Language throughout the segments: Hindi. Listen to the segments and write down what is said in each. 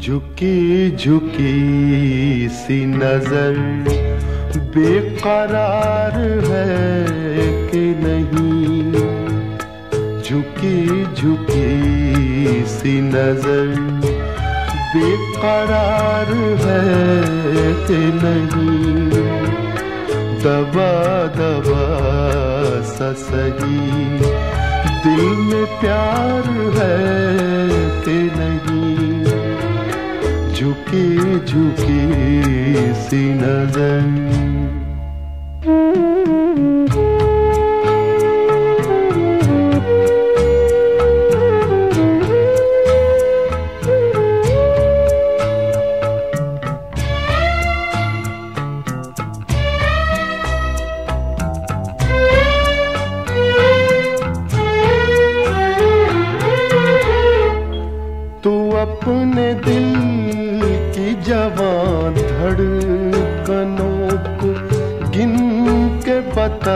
झुकी झुकी सी नजर बेकरार है कि नहीं, झुकी झुकी सी नजर बेकरार है कि नहीं, दबा दबा सा सही दिल में प्यार है कि नहीं, झुकी झुकी सी नजर। अपने दिल की जवां धड़कनों को गिन के बता,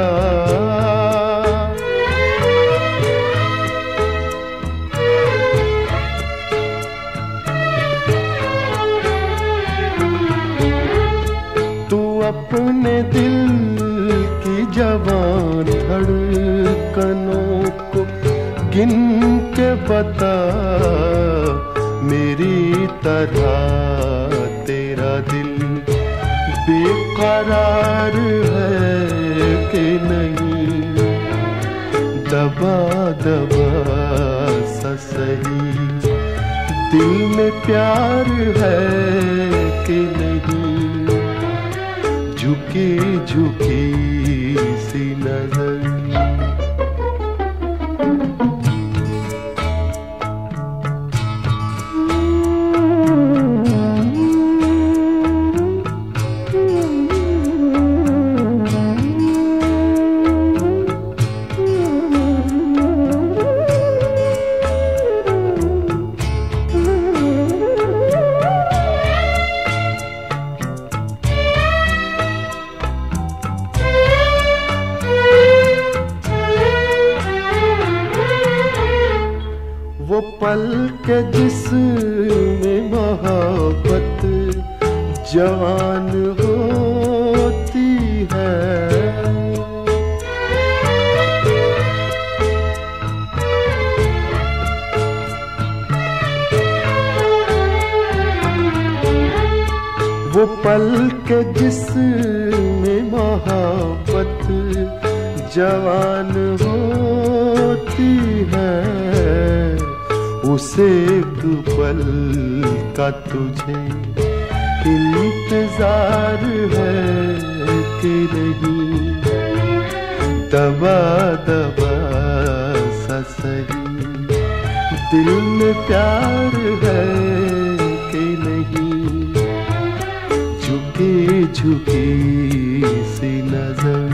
तू अपने दिल की जवां धड़कनों को गिन के बता, मेरी तरह तेरा दिल बेकरार है कि नहीं, दबा दबा सा सही दिल में प्यार है कि नहीं, झुकी झुकी सी नजर। वो पल के जिसमें मोहब्बत जवान होती है, वो पल के जिसमें मोहब्बत जवान होती है, उसे एक पल का तुझे इंतजार है कि नहीं, दबा दबा सा सही दिल में प्यार है कि नहीं, झुकी झुकी सी नजर।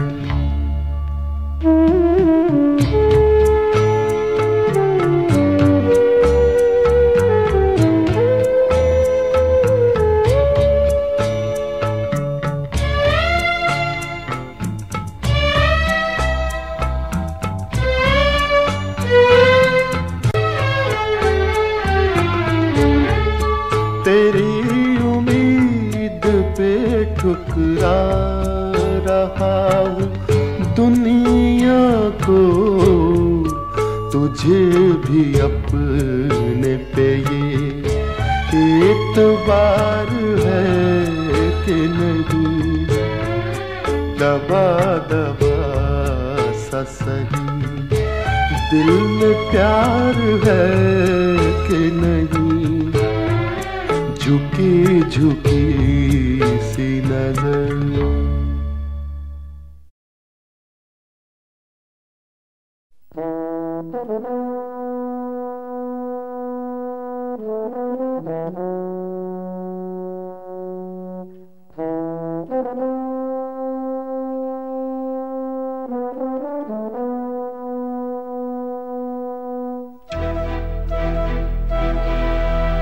तेरी उम्मीद पे ठुकरा रहा हूँ दुनिया को, तुझे भी अपने पे ये एतबार है कि नहीं, दबा दबा सा सही दिल में प्यार है कि नहीं, झुकी झुकी सी नजर।